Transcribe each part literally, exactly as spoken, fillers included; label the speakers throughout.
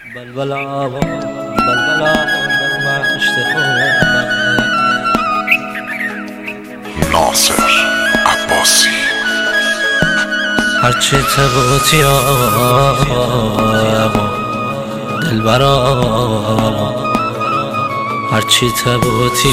Speaker 1: بلبلا بلبلا در مشت خودم
Speaker 2: ناصر عباسی
Speaker 1: هرچی تبوتی دلبرا هرچی تبوتی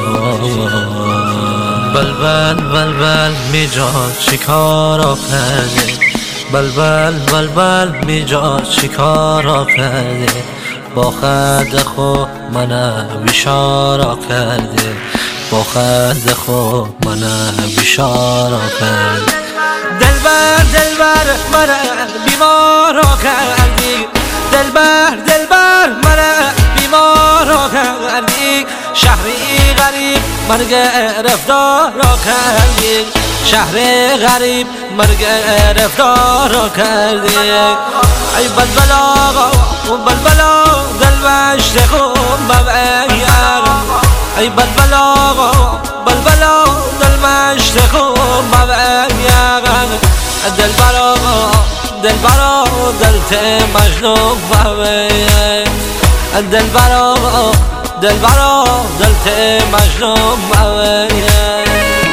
Speaker 1: بلبل بلبل میجا چیکارا کرده بلبل بلبل میجا چیکارا کرده با خد خو من بیشارا کرده با خد خو من بیشارا کرده دلبر دلبر من بیمارا کردی دلبر دلبر من بیمارا کردی شهری غریب من گرفتارا کردی شهر غریب من گرفتارا کردی ای بلبلا بلبلا دل مشت خون ببیر ای بلبلا بلبلا دل مشت خون ببیر دلبرا دلبرا دلت مجنون ببیر دلبرا دلبرا دلت مجنون ببیر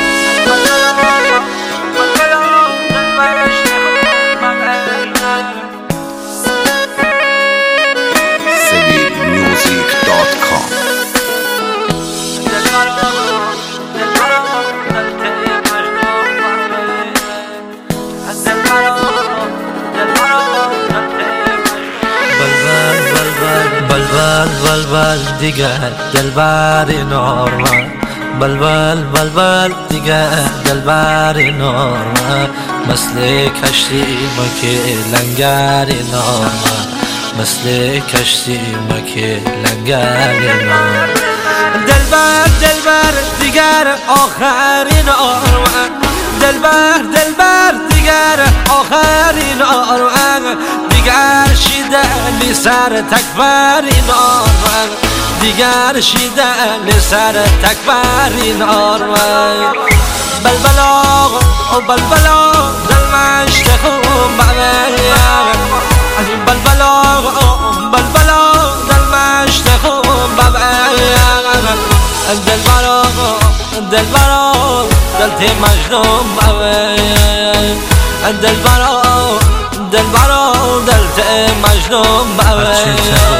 Speaker 1: بلبل بلبل دیگر دلبر نارمن بلبل بلبل دیگر دلبر نارمن مثل کشتی مکه لنگر نارمن مثل کشتی مکه لنگر نارمن دلبر دلبر دیگر آخرین نارمن دلبر دلبر دیگر آخرین نارمن دیگر شیدن سر تکبری نارمن دیگر شیدن سر تکبری نارمن بلبلا بلبلا دل مشت خون ببیر بلبلا بلبلا دل مشت خون ببیر دلبرا دلبرا دلت مجنون ببیر دلبرا دلبرا دلت مجنون ببیر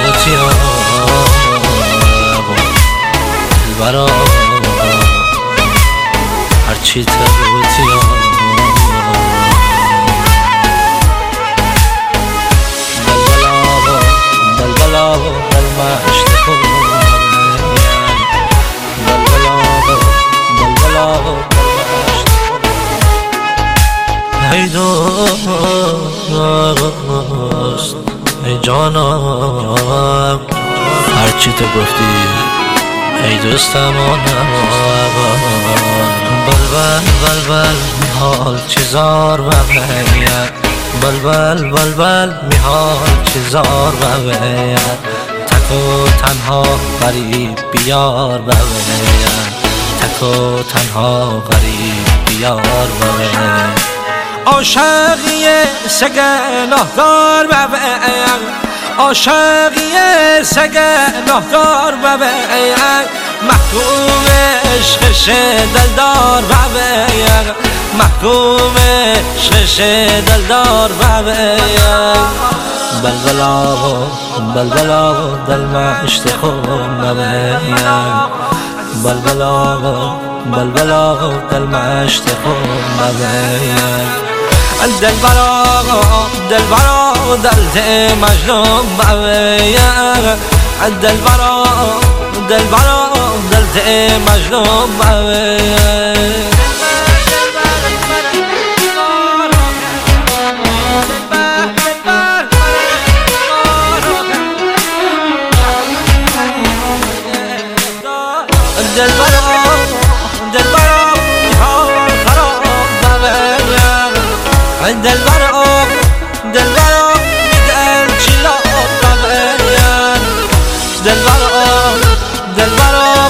Speaker 1: دلبرا هرچی تبوتی بلبلا بلبلا دل مشت خون بلبلا بلبلا ای دوست ای جانم هرچی تو گفتی ای دوستم بلبل بلبل میحال چیزار و بیر بلبل بلبل میحال چیزار و بیر تک و تنها غریب بیار و بیر تک و تنها غریب بیار و بیر عاشقی سگ نهدار ببین عاشقی سگ نهدار ببین محکوم عشقش دلدار ببین محکوم عشقش دلدار ببین بلبلا بلبلا دل مشت خون ببین بلبلا بلبلا دل مشت خون ببین دلبرا دلبرا دلت مجنون ببیر دلبرا دلبرا دلت مجنون ببیر دلبرا دلبرا خراب ببیر دلبرا دلبرا میدن چلا ببیر دلبرا دلبرا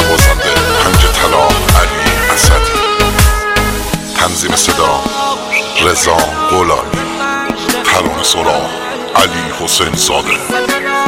Speaker 2: نوازنده پنج طلا علی اسدی تنظیم صدا رضا غلامی، ترانه سرا علی حسین زاده.